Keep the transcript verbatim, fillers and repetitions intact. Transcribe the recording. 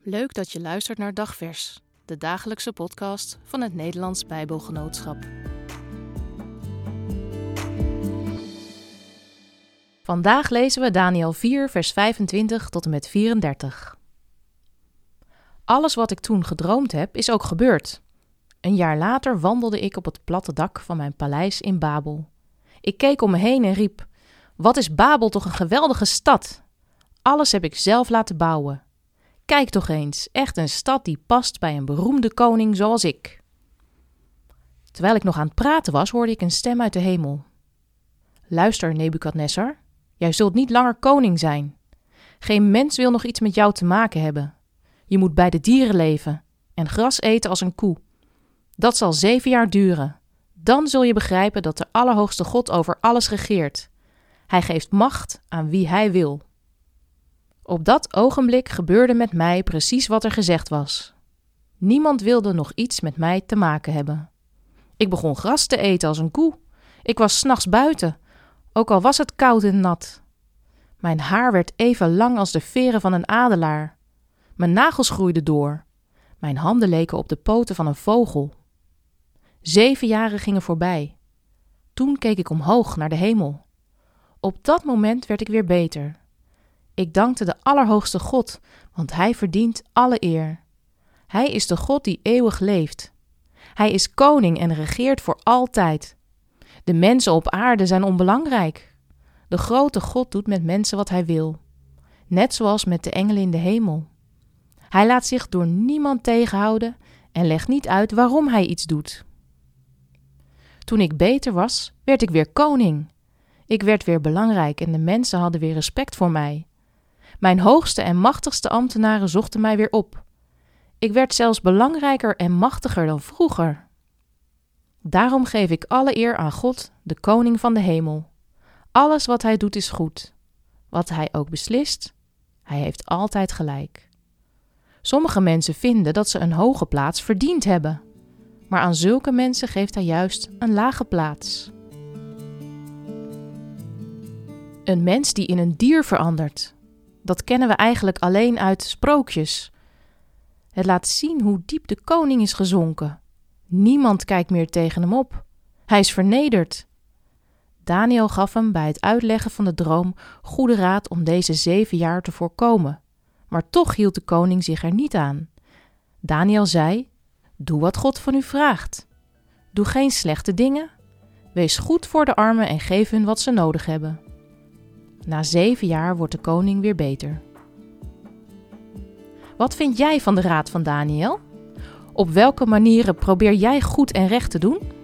Leuk dat je luistert naar Dagvers, de dagelijkse podcast van het Nederlands Bijbelgenootschap. Vandaag lezen we Daniël vier, vers vijfentwintig tot en met vierendertig. Alles wat ik toen gedroomd heb, is ook gebeurd. Een jaar later wandelde ik op het platte dak van mijn paleis in Babel. Ik keek om me heen en riep: wat is Babel toch een geweldige stad! Alles heb ik zelf laten bouwen. Kijk toch eens, echt een stad die past bij een beroemde koning zoals ik. Terwijl ik nog aan het praten was, hoorde ik een stem uit de hemel. Luister, Nebukadnessar, jij zult niet langer koning zijn. Geen mens wil nog iets met jou te maken hebben. Je moet bij de dieren leven en gras eten als een koe. Dat zal zeven jaar duren. Dan zul je begrijpen dat de Allerhoogste God over alles regeert. Hij geeft macht aan wie hij wil. Op dat ogenblik gebeurde met mij precies wat er gezegd was. Niemand wilde nog iets met mij te maken hebben. Ik begon gras te eten als een koe. Ik was 's nachts buiten, ook al was het koud en nat. Mijn haar werd even lang als de veren van een adelaar. Mijn nagels groeiden door. Mijn handen leken op de poten van een vogel. Zeven jaren gingen voorbij. Toen keek ik omhoog naar de hemel. Op dat moment werd ik weer beter. Ik dankte de Allerhoogste God, want Hij verdient alle eer. Hij is de God die eeuwig leeft. Hij is koning en regeert voor altijd. De mensen op aarde zijn onbelangrijk. De grote God doet met mensen wat Hij wil, net zoals met de engelen in de hemel. Hij laat zich door niemand tegenhouden en legt niet uit waarom Hij iets doet. Toen ik beter was, werd ik weer koning. Ik werd weer belangrijk en de mensen hadden weer respect voor mij. Mijn hoogste en machtigste ambtenaren zochten mij weer op. Ik werd zelfs belangrijker en machtiger dan vroeger. Daarom geef ik alle eer aan God, de koning van de hemel. Alles wat Hij doet is goed. Wat Hij ook beslist, Hij heeft altijd gelijk. Sommige mensen vinden dat ze een hoge plaats verdiend hebben. Maar aan zulke mensen geeft Hij juist een lage plaats. Een mens die in een dier verandert. Dat kennen we eigenlijk alleen uit sprookjes. Het laat zien hoe diep de koning is gezonken. Niemand kijkt meer tegen hem op. Hij is vernederd. Daniël gaf hem bij het uitleggen van de droom goede raad om deze zeven jaar te voorkomen. Maar toch hield de koning zich er niet aan. Daniël zei: doe wat God van u vraagt. Doe geen slechte dingen. Wees goed voor de armen en geef hun wat ze nodig hebben. Na zeven jaar wordt de koning weer beter. Wat vind jij van de raad van Daniël? Op welke manieren probeer jij goed en recht te doen?